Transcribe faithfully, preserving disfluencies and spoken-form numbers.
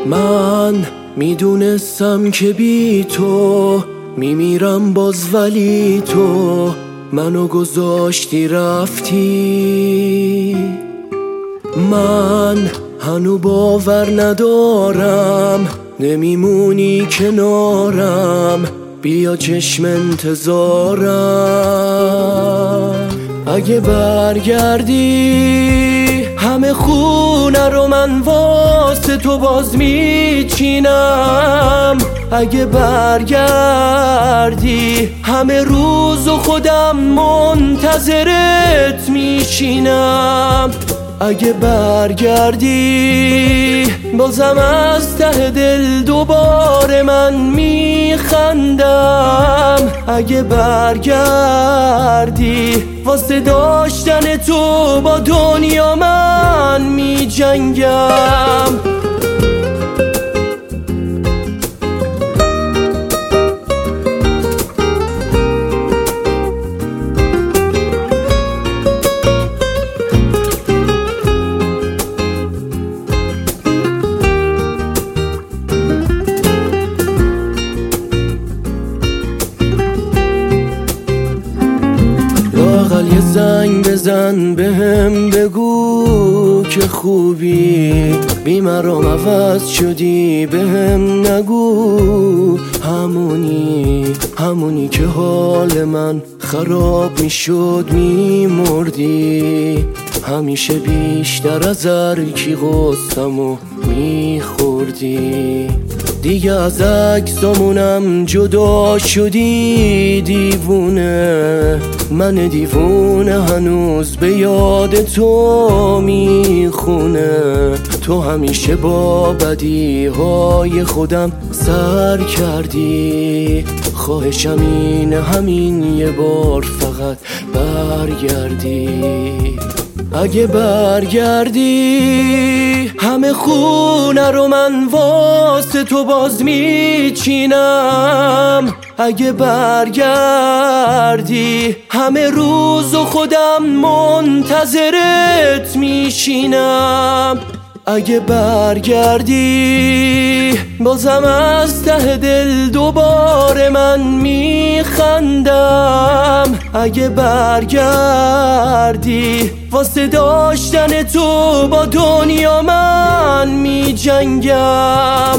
من میدونستم که بی تو میمیرم باز، ولی تو منو گذاشتی رفتی. من هنو باور ندارم نمیمونی کنارم، بیا چشم انتظارم. اگه برگردی همه خونه رو من واسه تو باز میچینم. اگه برگردی همه روزو خودم منتظرت میشینم. اگه برگردی بازم از ته دل دوباره من میخندم. اگه برگردی واسه داشتن تو با دنیا من میجنگم. یه زنگ بزن بهم بگو که خوبی، بی مرام عوض شدی بهم نگو. همونی همونی که حال من خراب میشد میمردی، همیشه بیشتر از هر کی غصه‌مو میخوردی. دیگه از عکسامونم جدا شدی دیوونه، من دیوونه هنوز به یاد تو میخونه. تو همیشه با بدی های خودم سر کردی، خواهشم اینه همین یه بار فقط برگردی. اگه برگردی همه خونه رو من واسه تو باز میچینم. اگه برگردی همه روزو خودم منتظرت میشینم. اگه برگردی بازم از ته دل دوباره من میخندم. اگه برگردی واسه داشتن تو با دنیا من میجنگم.